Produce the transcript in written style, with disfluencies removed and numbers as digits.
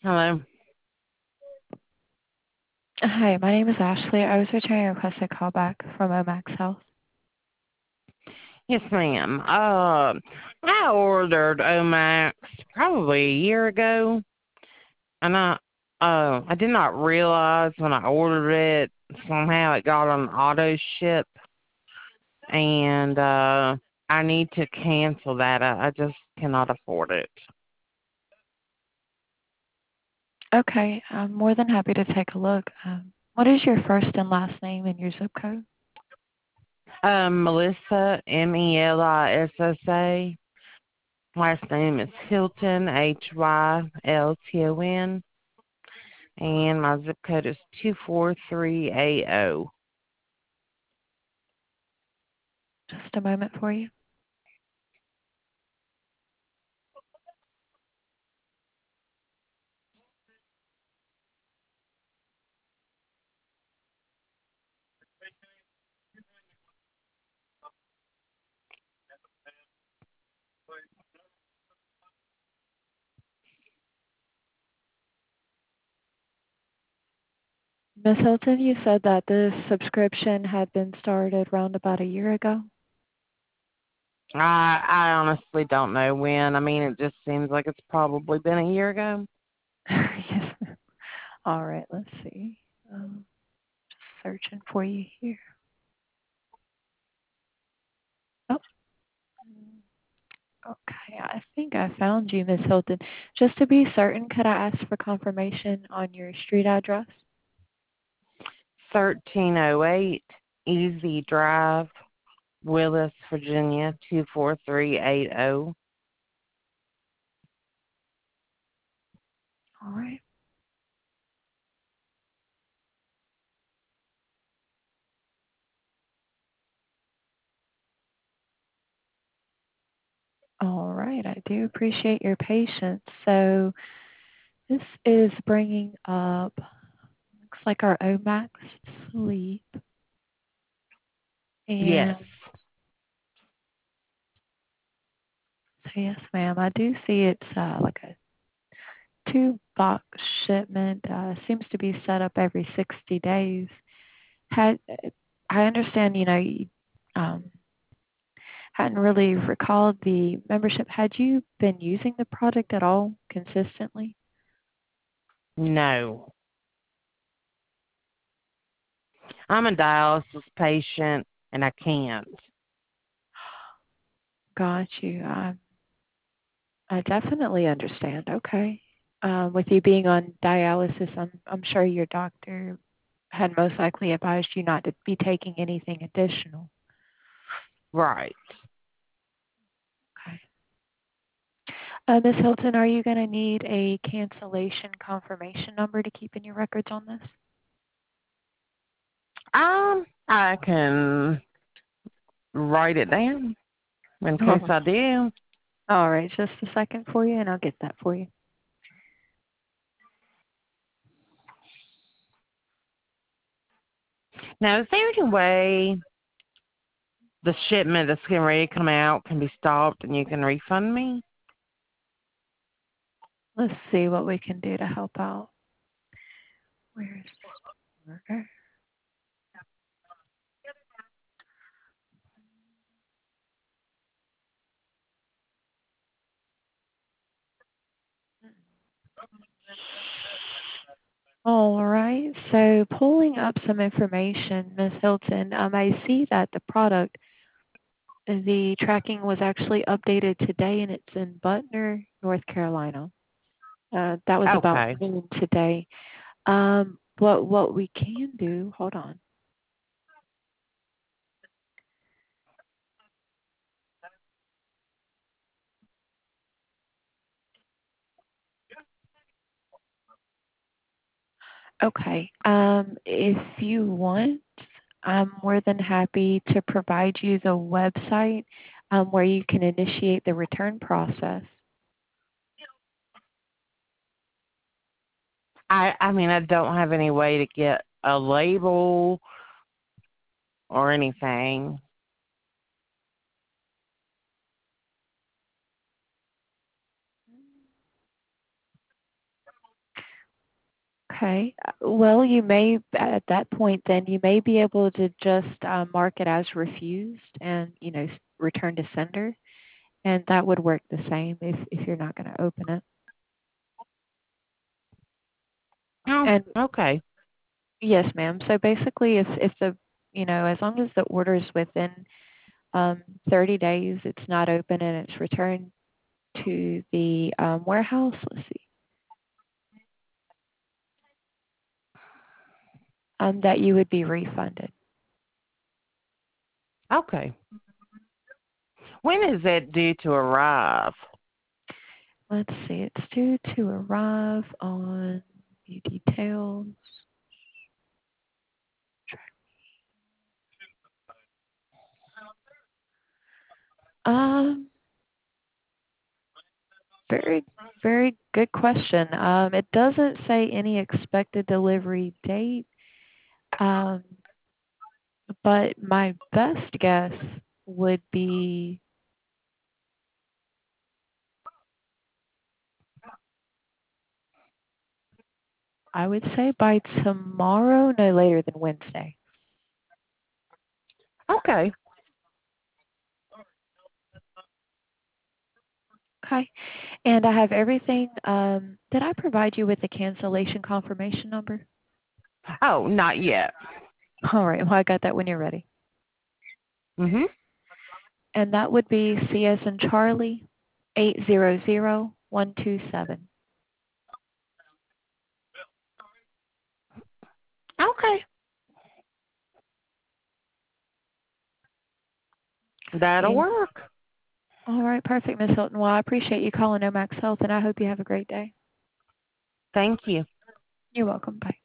Hello. Hi, my name is Ashley. I was returning a requested callback from Omax Health. Yes, ma'am. I ordered Omax probably a year ago, and I did not realize when I ordered it somehow it got on auto ship, and I need to cancel that. I just cannot afford it. Okay, I'm more than happy to take a look. What is your first and last name and your zip code? Melissa, Melissa. Last name is Hilton, Hylton, and my zip code is 24380. Just a moment for you. Miss Hilton, you said that this subscription had been started around about a year ago. I honestly don't know when. I mean, it just seems like it's probably been a year ago. Yes. All right, let's see. Just searching for you here. Oh, okay. I think I found you, Miss Hilton. Just to be certain, could I ask for confirmation on your street address? 1308 Easy Drive, Willis, Virginia 24380. All right. All right, I do appreciate your patience. So this is bringing up, looks like our Omax sleep. Yes. And so yes, ma'am, I do see it's like a 2 box shipment. Seems to be set up every 60 days. Had I understand, you um, hadn't really recalled the membership. Had you been using the product at all consistently? No. I'm a dialysis patient and I can't. Got you. I definitely understand. Okay. With you being on dialysis, I'm sure your doctor had most likely advised you not to be taking anything additional. Right. Okay. Ms. Hilton, are you going to need a cancellation confirmation number to keep in your records on this? I can write it down in case Oh. I do. All right, just a second for you, and I'll get that for you. Now, is there any way the shipment that's getting ready to come out can be stopped and you can refund me? Let's see what we can do to help out. Where's the order? All right. So pulling up some information, Ms. Hilton, I see that the tracking was actually updated today, and it's in Butner, North Carolina. That was about Okay. noon today. What we can do? Hold on. Okay. If you want, I'm more than happy to provide you the website where you can initiate the return process. I mean, I don't have any way to get a label or anything. Okay. Well, you may, at that point, then you may be able to just mark it as refused and, return to sender. And that would work the same if you're not going to open it. Oh, And okay. yes, ma'am. So basically, if the, as long as the order is within 30 days, it's not open and it's returned to the warehouse. Let's see. That you would be refunded. Okay. When is it due to arrive? Let's see. It's due to arrive on the details. Um, very, very good question. It doesn't say any expected delivery date, but my best guess would be, I would say by tomorrow, no later than Wednesday. Okay. Okay. And I have everything. Did I provide you with the cancellation confirmation number? Oh, not yet. All right. Well, I got that when you're ready. Mhm. And that would be CS and Charlie 800127. Okay. That'll And work. all right, perfect, Miss Hilton. Well, I appreciate you calling Omax Health, and I hope you have a great day. Thank you. You're welcome. Bye.